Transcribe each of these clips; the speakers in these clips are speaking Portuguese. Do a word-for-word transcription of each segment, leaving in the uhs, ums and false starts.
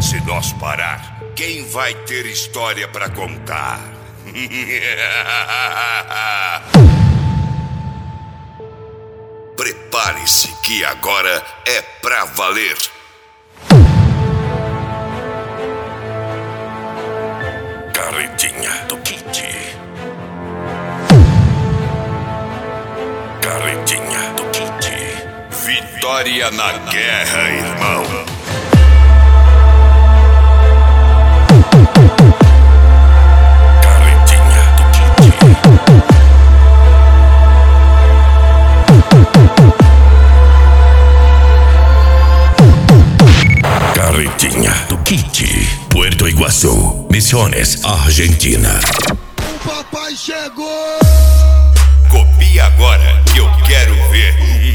Se nós parar, quem vai ter história pra contar? Prepare-se que agora é pra valer. Carretinha do Kid. Carretinha do Kid. Vitória na guerra, irmão. Carretinha do Kid. Carretinha do Kid. Puerto Iguaçu, Misiones, Argentina. O papai chegou! Copie agora que eu quero ver.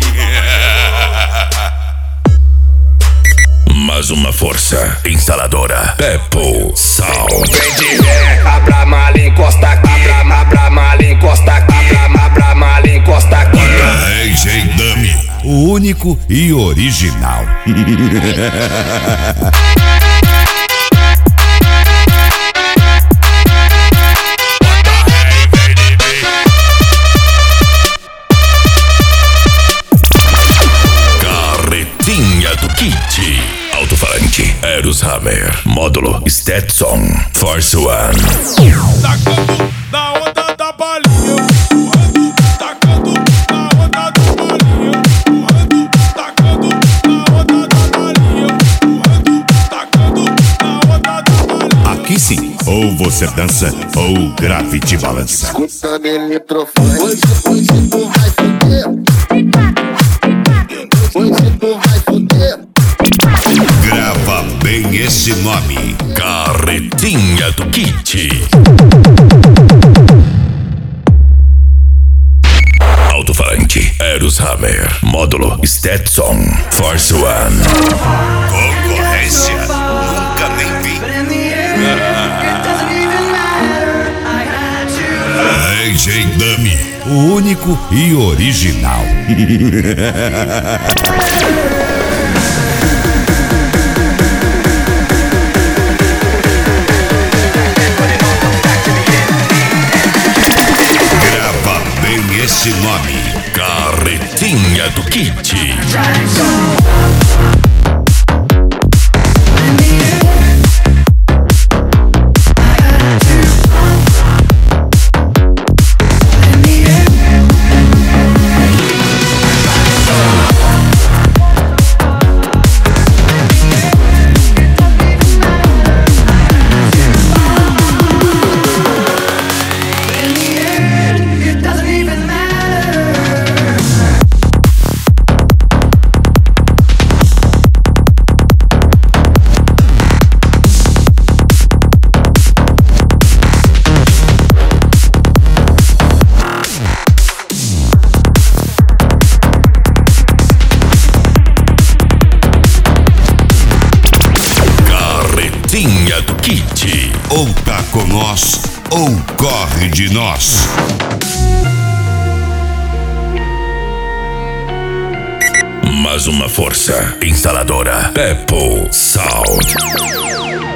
Mais uma força instaladora. Peppo Sound. Vem de ré, abra mala, encosta aqui. Abra, abra mala, encosta aqui. Abra, abra mala, encosta aqui. D J Dummy, o único e original. Carretinha do Kid. Alto-falante Eros Hammer. Módulo Stetson Force One. Tacando na onda da balinha, voando, tacando na onda da balinha, voando, tacando na onda da balinha, voando, tacando na onda da balinha. Aqui sim, ou você dança ou o grave te balança. Escuta meu microfone. Hoje, hoje tu vai fuder. Hoje tu vai fuder. Grava bem esse nome. Carretinha do Kid. Alto-falante Eros Hammer. Módulo Stetson Force One. Concorrência nunca nem vi. D J Dummy, o único e original. Grava bem esse nome. Carretinha do Kid. Carretinha do Kid. Ou tá com nós, ou corre de nós. Mais uma força instaladora. Peppo Sound.